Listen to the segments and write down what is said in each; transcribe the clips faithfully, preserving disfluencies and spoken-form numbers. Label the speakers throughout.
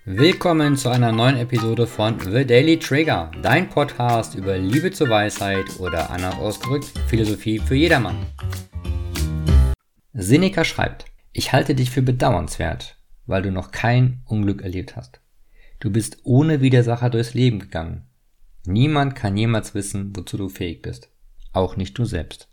Speaker 1: Willkommen zu einer neuen Episode von The Daily Trigger, dein Podcast über Liebe zur Weisheit oder anders ausgedrückt Philosophie für jedermann. Seneca schreibt: Ich halte dich für bedauernswert, weil du noch kein Unglück erlebt hast. Du bist ohne Widersacher durchs Leben gegangen. Niemand kann jemals wissen, wozu du fähig bist. Auch nicht du selbst.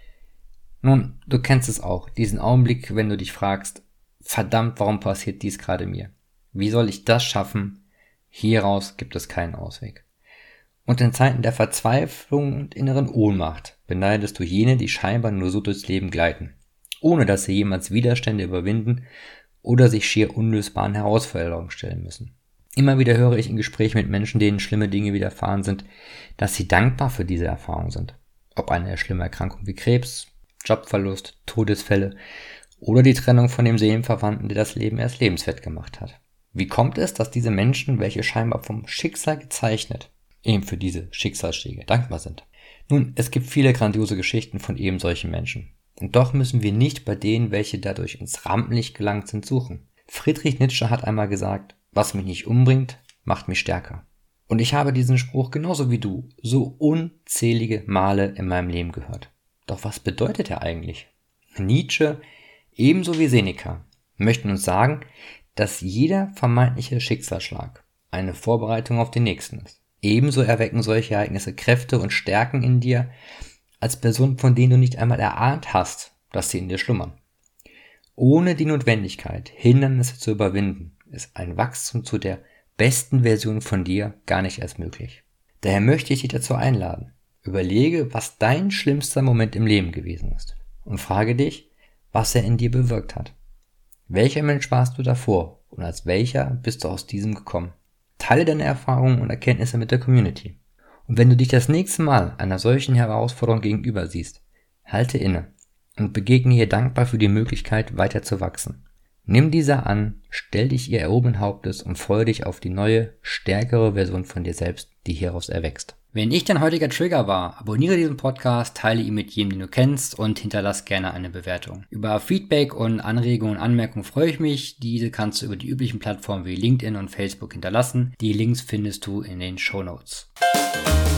Speaker 1: Nun, du kennst es auch, diesen Augenblick, wenn du dich fragst, verdammt, warum passiert dies gerade mir? Wie soll ich das schaffen? Hieraus gibt es keinen Ausweg. Und in Zeiten der Verzweiflung und inneren Ohnmacht beneidest du jene, die scheinbar nur so durchs Leben gleiten, ohne dass sie jemals Widerstände überwinden oder sich schier unlösbaren Herausforderungen stellen müssen. Immer wieder höre ich in Gesprächen mit Menschen, denen schlimme Dinge widerfahren sind, dass sie dankbar für diese Erfahrung sind. Ob eine schlimme Erkrankung wie Krebs, Jobverlust, Todesfälle oder die Trennung von dem Seelenverwandten, der das Leben erst lebenswert gemacht hat. Wie kommt es, dass diese Menschen, welche scheinbar vom Schicksal gezeichnet, eben für diese Schicksalsschläge dankbar sind? Nun, es gibt viele grandiose Geschichten von eben solchen Menschen. Und doch müssen wir nicht bei denen, welche dadurch ins Rampenlicht gelangt sind, suchen. Friedrich Nietzsche hat einmal gesagt: Was mich nicht umbringt, macht mich stärker. Und ich habe diesen Spruch genauso wie du so unzählige Male in meinem Leben gehört. Doch was bedeutet er eigentlich? Nietzsche, ebenso wie Seneca, möchten uns sagen, dass jeder vermeintliche Schicksalsschlag eine Vorbereitung auf den nächsten ist. Ebenso erwecken solche Ereignisse Kräfte und Stärken in dir, als Person, von denen du nicht einmal erahnt hast, dass sie in dir schlummern. Ohne die Notwendigkeit, Hindernisse zu überwinden, ist ein Wachstum zu der besten Version von dir gar nicht erst möglich. Daher möchte ich dich dazu einladen. Überlege, was dein schlimmster Moment im Leben gewesen ist und frage dich, was er in dir bewirkt hat. Welcher Mensch warst du davor und als welcher bist du aus diesem gekommen? Teile deine Erfahrungen und Erkenntnisse mit der Community. Und wenn du dich das nächste Mal einer solchen Herausforderung gegenüber siehst, halte inne und begegne ihr dankbar für die Möglichkeit, weiter zu wachsen. Nimm diese an, stell dich ihr erhobenen Hauptes und freue dich auf die neue, stärkere Version von dir selbst, die hieraus erwächst. Wenn ich dein heutiger Trigger war, abonniere diesen Podcast, teile ihn mit jedem, den du kennst und hinterlass gerne eine Bewertung. Über Feedback und Anregungen und Anmerkungen freue ich mich. Diese kannst du über die üblichen Plattformen wie LinkedIn und Facebook hinterlassen. Die Links findest du in den Shownotes.